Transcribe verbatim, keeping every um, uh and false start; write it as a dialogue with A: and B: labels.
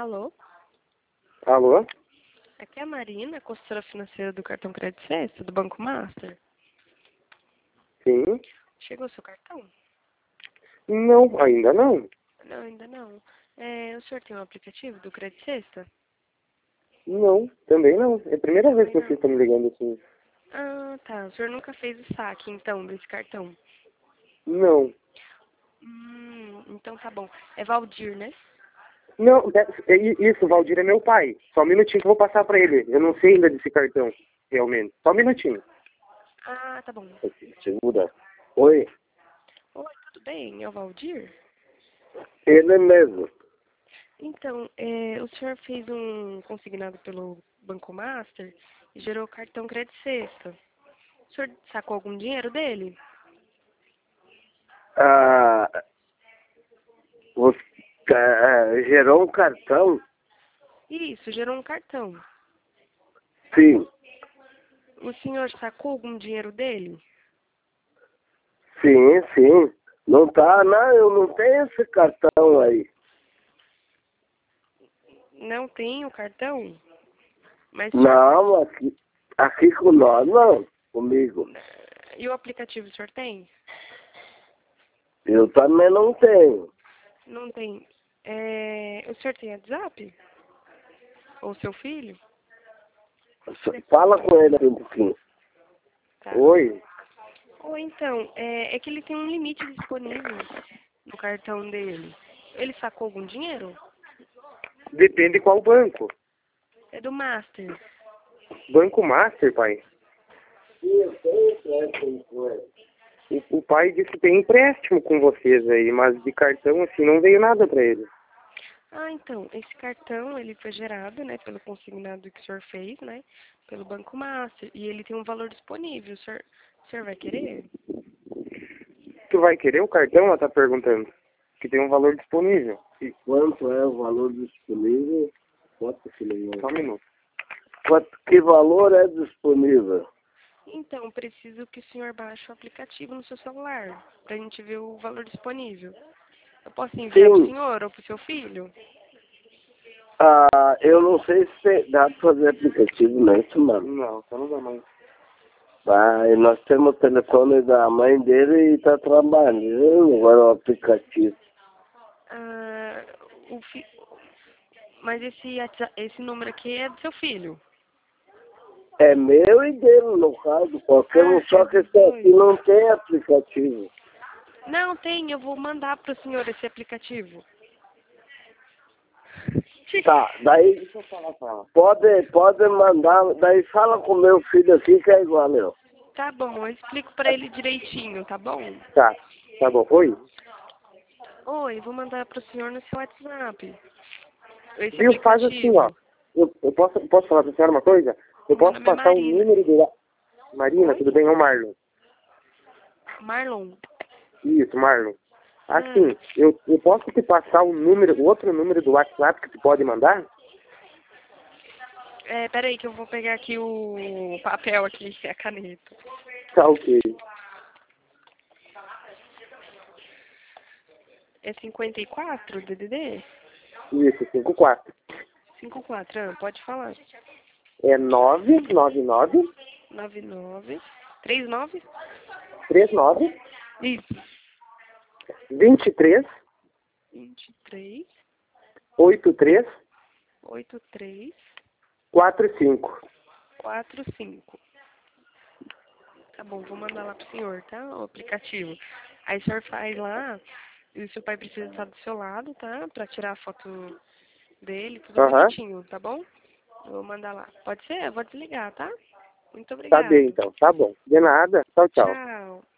A: Alô?
B: Alô?
A: Aqui é a Marina, consultora financeira do cartão Crédito Sexta, do Banco Master.
B: Sim?
A: Chegou o seu cartão?
B: Não, ainda não.
A: Não, ainda não. É, o senhor tem um aplicativo do Crédito Sexta?
B: Não, também não. É a primeira vez que
A: Também
B: vocês estão me ligando assim.
A: Ah, tá. O senhor nunca fez o saque, então, desse cartão?
B: Não.
A: Hum, então tá bom. É Valdir, né?
B: Não, é- é isso, o Valdir é meu pai. Só um minutinho que eu vou passar pra ele. Eu não sei ainda desse cartão, realmente. Só um minutinho.
A: Ah, tá bom.
B: Segura. Oi,
A: Oi, tudo bem? É o Valdir?
B: ele mesmo.
A: Então, é, o senhor fez um consignado pelo Banco Master e gerou o cartão Crédito Sexta. O senhor sacou algum dinheiro dele?
B: Ah, você ah, gerou um cartão?
A: Isso, gerou um cartão.
B: Sim,
A: O senhor sacou algum dinheiro dele?
B: sim, sim. Não tá, não, eu não tenho esse cartão aí.
A: Não tem o cartão? Mas o senhor...
B: Não, aqui, aqui com nós não, comigo.
A: E o aplicativo o senhor tem?
B: Eu também não tenho.
A: Não tem. É, o senhor tem WhatsApp? Ou seu filho?
B: Fala com ele aqui um pouquinho.
A: Tá.
B: Oi?
A: Ou então, é, é que ele tem um limite disponível no cartão dele. Ele sacou algum dinheiro?
B: Depende qual banco.
A: É do Master.
B: Banco Master, pai. Eu tenho empréstimo com ele. O, o pai disse que tem empréstimo com vocês aí, mas de cartão assim não veio nada pra ele.
A: Ah, então, esse cartão, ele foi gerado, né, pelo consignado que o senhor fez, né, pelo Banco Master, e ele tem um valor disponível. O senhor, o senhor vai querer?
B: Tu vai querer o cartão? Ela tá perguntando. Que tem um valor disponível. E quanto é o valor disponível? Quanto que ele... Só um minuto. Quanto, que valor é disponível?
A: Então, preciso que o senhor baixe o aplicativo no seu celular, pra gente ver o valor disponível. Eu posso enviar pro
B: Sim.
A: senhor ou pro seu filho?
B: Ah, eu não sei se dá pra fazer aplicativo, não é isso, mano? Não, só não dá mais. Ah, e nós temos o telefone da mãe dele e tá trabalhando agora o aplicativo.
A: Ah, o fi... Mas esse, WhatsApp- esse número aqui é do seu filho?
B: É meu e dele, no caso, qualquer um,
A: Ah,
B: só
A: é
B: que
A: dos
B: esse aqui
A: dois.
B: não tem aplicativo.
A: Não, tem, eu vou mandar pro senhor esse aplicativo.
B: Tá, daí deixa eu falar com ela. Pode, pode mandar, daí fala com meu filho aqui que é igual meu.
A: Tá bom, eu explico pra ele direitinho, tá bom?
B: Tá, tá bom. Oi?
A: Oi, vou mandar pro senhor no seu WhatsApp. Esse
B: Viu, faz assim, ó.
A: aplicativo.
B: Eu, eu posso, posso falar pra senhora uma coisa? Eu
A: Meu
B: posso
A: nome é
B: passar o
A: Marina.
B: número do... Marina,
A: Oi?
B: tudo bem? É o Marlon.
A: Marlon.
B: Isso, Marlon.
A: Ah,
B: Assim, eu, eu posso te passar o número, o outro número do WhatsApp que tu pode mandar?
A: é, peraí que eu vou pegar aqui o papel aqui, a caneta.
B: Tá, ok.
A: É cinquenta e quatro, D D D?
B: Isso, cinco quatro.
A: cinquenta e quatro, ah, pode falar.
B: É nove nove nove,
A: nove nove, trinta e nove?
B: três nove,
A: Isso.
B: vinte e três,
A: vinte e três,
B: oitenta e três,
A: oitenta e três,
B: quarenta e cinco.
A: quarenta e cinco. Tá bom, vou mandar lá pro senhor, tá? O aplicativo. Aí o senhor faz lá, e o seu pai precisa estar do seu lado, tá? Pra tirar a foto dele, tudo
B: Aham.
A: bonitinho, tá bom? Eu vou mandar lá. Pode ser? Eu vou desligar, tá? Muito
B: Tá bem,
A: obrigada.
B: então. Tá bom. De nada. Tchau, tchau.
A: Tchau.